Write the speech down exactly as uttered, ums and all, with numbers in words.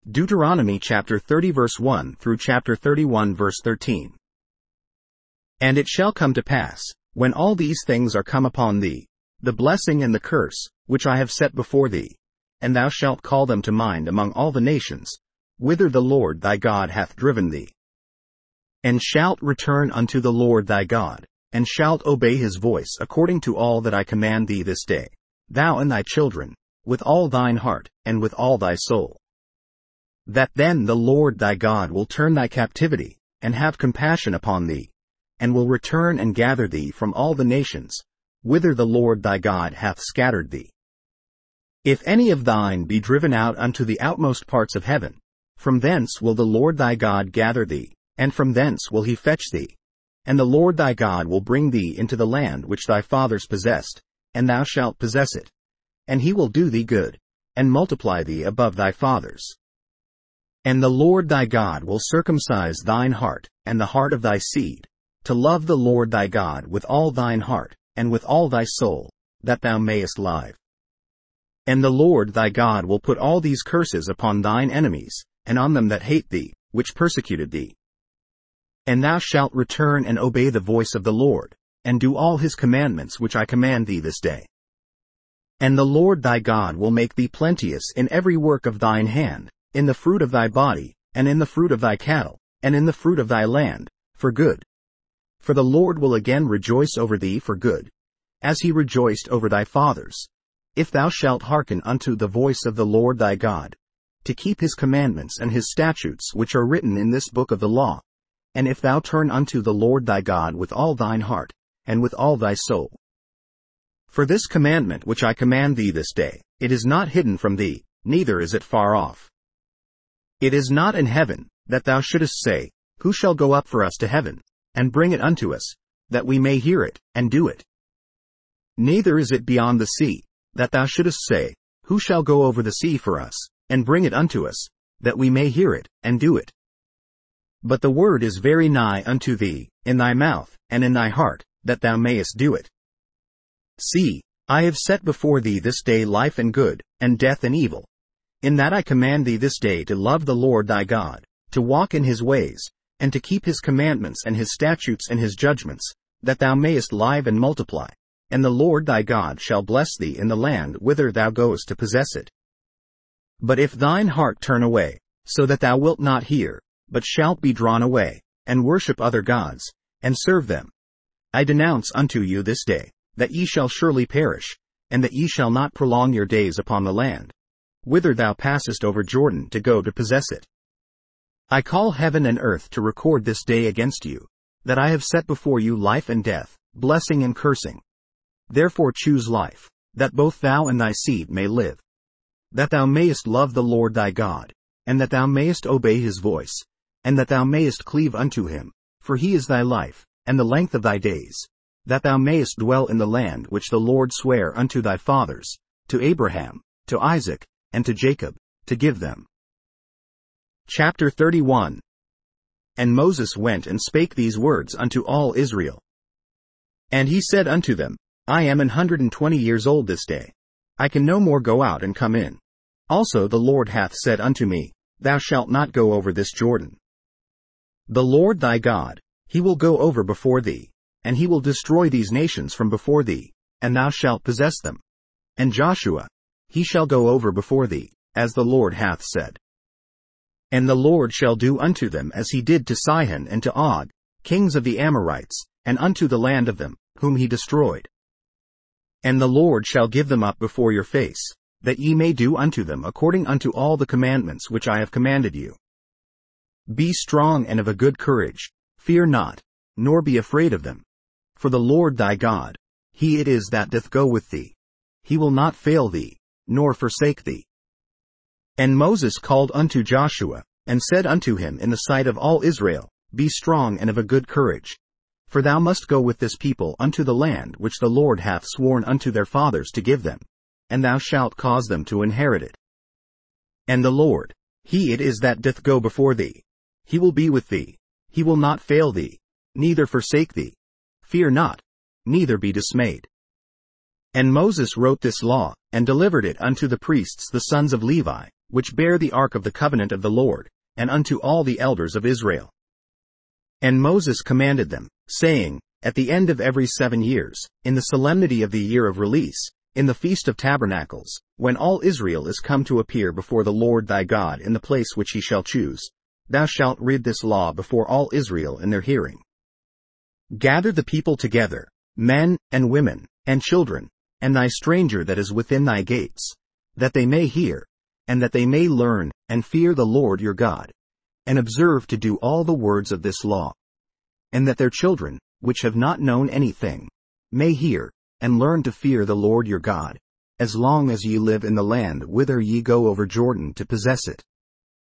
Deuteronomy chapter thirty verse one through chapter thirty-one verse thirteen. And it shall come to pass, when all these things are come upon thee, the blessing and the curse, which I have set before thee, and thou shalt call them to mind among all the nations, whither the Lord thy God hath driven thee. And shalt return unto the Lord thy God, and shalt obey his voice according to all that I command thee this day, thou and thy children, with all thine heart, and with all thy soul. That then the Lord thy God will turn thy captivity, and have compassion upon thee, and will return and gather thee from all the nations, whither the Lord thy God hath scattered thee. If any of thine be driven out unto the outmost parts of heaven, from thence will the Lord thy God gather thee, and from thence will he fetch thee. And the Lord thy God will bring thee into the land which thy fathers possessed, and thou shalt possess it. And he will do thee good, and multiply thee above thy fathers. And the Lord thy God will circumcise thine heart, and the heart of thy seed, to love the Lord thy God with all thine heart, and with all thy soul, that thou mayest live. And the Lord thy God will put all these curses upon thine enemies, and on them that hate thee, which persecuted thee. And thou shalt return and obey the voice of the Lord, and do all his commandments which I command thee this day. And the Lord thy God will make thee plenteous in every work of thine hand, in the fruit of thy body, and in the fruit of thy cattle, and in the fruit of thy land, for good. For the Lord will again rejoice over thee for good, as he rejoiced over thy fathers, if thou shalt hearken unto the voice of the Lord thy God, to keep his commandments and his statutes which are written in this book of the law, and if thou turn unto the Lord thy God with all thine heart, and with all thy soul. For this commandment which I command thee this day, it is not hidden from thee, neither is it far off. It is not in heaven, that thou shouldest say, Who shall go up for us to heaven, and bring it unto us, that we may hear it, and do it? Neither is it beyond the sea, that thou shouldest say, Who shall go over the sea for us, and bring it unto us, that we may hear it, and do it? But the word is very nigh unto thee, in thy mouth, and in thy heart, that thou mayest do it. See, I have set before thee this day life and good, and death and evil. In that I command thee this day to love the Lord thy God, to walk in his ways, and to keep his commandments and his statutes and his judgments, that thou mayest live and multiply, and the Lord thy God shall bless thee in the land whither thou goest to possess it. But if thine heart turn away, so that thou wilt not hear, but shalt be drawn away, and worship other gods, and serve them, I denounce unto you this day, that ye shall surely perish, and that ye shall not prolong your days upon the land, whither thou passest over Jordan to go to possess it. I call heaven and earth to record this day against you, that I have set before you life and death, blessing and cursing. Therefore choose life, that both thou and thy seed may live, that thou mayest love the Lord thy God, and that thou mayest obey his voice, and that thou mayest cleave unto him, for he is thy life, and the length of thy days, that thou mayest dwell in the land which the Lord sware unto thy fathers, to Abraham, to Isaac, and to Jacob, to give them. Chapter thirty-one. And Moses went and spake these words unto all Israel. And he said unto them, I am an hundred and twenty years old this day. I can no more go out and come in. Also the Lord hath said unto me, Thou shalt not go over this Jordan. The Lord thy God, he will go over before thee, and he will destroy these nations from before thee, and thou shalt possess them. And Joshua, he shall go over before thee, as the Lord hath said. And the Lord shall do unto them as he did to Sihon and to Og, kings of the Amorites, and unto the land of them, whom he destroyed. And the Lord shall give them up before your face, that ye may do unto them according unto all the commandments which I have commanded you. Be strong and of a good courage, fear not, nor be afraid of them. For the Lord thy God, he it is that doth go with thee. He will not fail thee, nor forsake thee. And Moses called unto Joshua, and said unto him in the sight of all Israel, Be strong and of a good courage. For thou must go with this people unto the land which the Lord hath sworn unto their fathers to give them, and thou shalt cause them to inherit it. And the Lord, he it is that doth go before thee. He will be with thee. He will not fail thee, neither forsake thee. Fear not, neither be dismayed. And Moses wrote this law, and delivered it unto the priests the sons of Levi, which bear the ark of the covenant of the Lord, and unto all the elders of Israel. And Moses commanded them, saying, At the end of every seven years, in the solemnity of the year of release, in the feast of tabernacles, when all Israel is come to appear before the Lord thy God in the place which he shall choose, thou shalt read this law before all Israel in their hearing. Gather the people together, men, and women, and children, and thy stranger that is within thy gates, that they may hear, and that they may learn, and fear the Lord your God, and observe to do all the words of this law, and that their children, which have not known anything, may hear, and learn to fear the Lord your God, as long as ye live in the land whither ye go over Jordan to possess it,